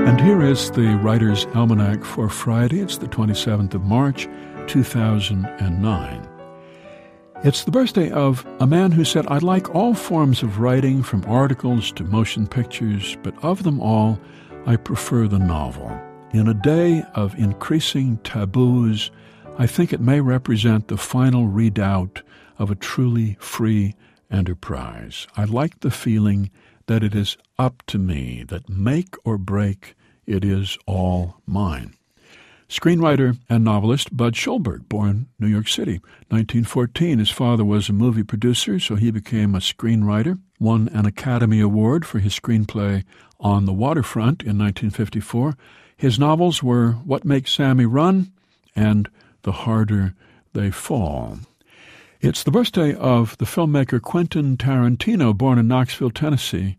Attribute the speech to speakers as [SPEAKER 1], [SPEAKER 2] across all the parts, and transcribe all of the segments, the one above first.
[SPEAKER 1] And here is the Writer's Almanac for Friday. It's the 27th of March, 2009. It's the birthday of a man who said, "I like all forms of writing, from articles to motion pictures, but of them all, I prefer the novel. In a day of increasing taboos, I think it may represent the final redoubt of a truly free enterprise. I like the feeling that it is up to me, that make or break, it is all mine." Screenwriter and novelist Budd Schulberg, born New York City, 1914. His father was a movie producer, so he became a screenwriter, won an Academy Award for his screenplay On the Waterfront in 1954. His novels were What Makes Sammy Run and The Harder They Fall. It's the birthday of the filmmaker Quentin Tarantino, born in Knoxville, Tennessee,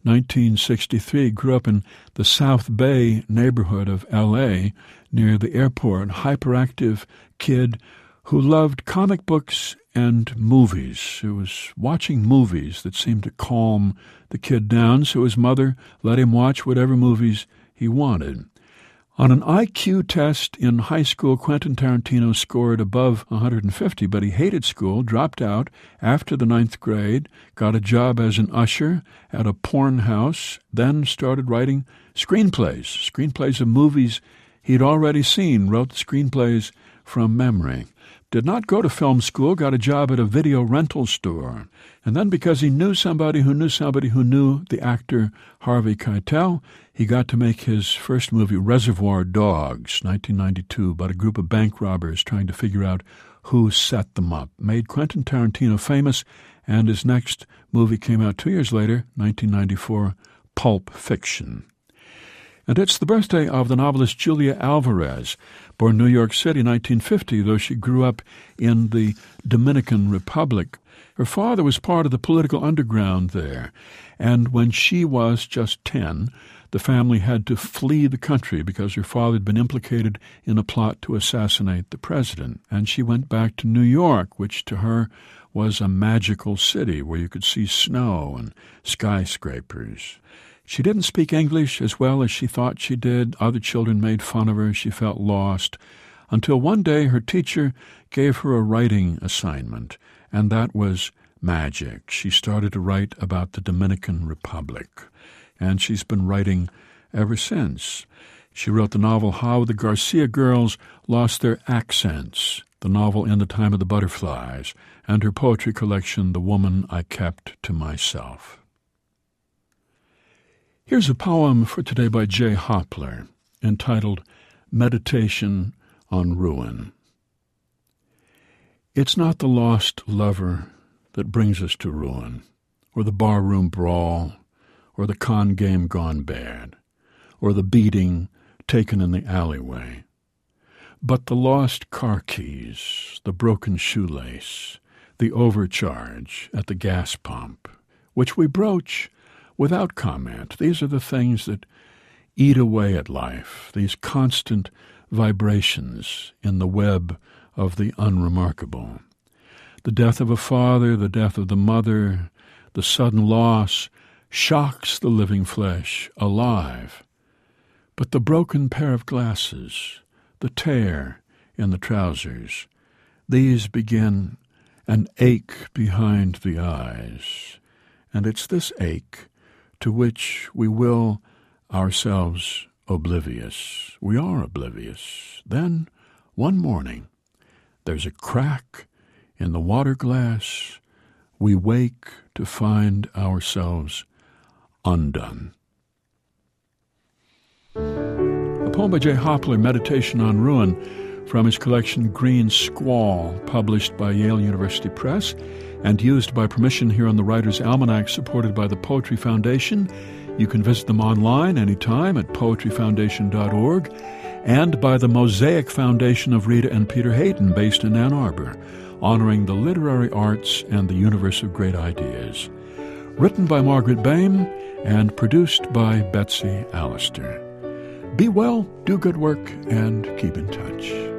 [SPEAKER 1] 1963. Grew up in the South Bay neighborhood of L.A. near the airport. Hyperactive kid who loved comic books and movies. It was watching movies that seemed to calm the kid down, so his mother let him watch whatever movies he wanted. On an IQ test in high school, Quentin Tarantino scored above 150, but he hated school, dropped out after the 9th grade, got a job as an usher at a porn house, then started writing screenplays of movies he'd already seen, wrote the screenplays from memory. Did not go to film school, got a job at a video rental store. And then because he knew somebody who knew somebody who knew the actor Harvey Keitel, he got to make his first movie, Reservoir Dogs, 1992, about a group of bank robbers trying to figure out who set them up. Made Quentin Tarantino famous, and his next movie came out 2 years later, 1994, Pulp Fiction. And it's the birthday of the novelist Julia Alvarez, born New York City, 1950, though she grew up in the Dominican Republic. Her father was part of the political underground there, and when she was just 10, the family had to flee the country because her father had been implicated in a plot to assassinate the president. And she went back to New York, which to her was a magical city where you could see snow and skyscrapers. She didn't speak English as well as she thought she did. Other children made fun of her. She felt lost. Until one day her teacher gave her a writing assignment, and that was magic. She started to write about the Dominican Republic, and she's been writing ever since. She wrote the novel How the Garcia Girls Lost Their Accents, the novel In the Time of the Butterflies, and her poetry collection The Woman I Kept to Myself. Here's a poem for today by Jay Hopler, entitled Meditation on Ruin. It's not the lost lover that brings us to ruin, or the barroom brawl, or the con game gone bad, or the beating taken in the alleyway, but the lost car keys, the broken shoelace, the overcharge at the gas pump, which we broach without comment. These are the things that eat away at life, these constant vibrations in the web of the unremarkable. The death of a father, the death of the mother, the sudden loss shocks the living flesh alive. But the broken pair of glasses, the tear in the trousers, these begin an ache behind the eyes. And it's this ache to which we will ourselves oblivious. We are oblivious. Then, one morning, there's a crack in the water glass. We wake to find ourselves undone. A poem by Jay Hopler, Meditation on Ruin, from his collection Green Squall, published by Yale University Press and used by permission here on the Writer's Almanac, supported by the Poetry Foundation. You can visit them online anytime at poetryfoundation.org, and by the Mosaic Foundation of Rita and Peter Hayden, based in Ann Arbor, honoring the literary arts and the universe of great ideas. Written by Margaret Boehm and produced by Betsy Allister. Be well, do good work, and keep in touch.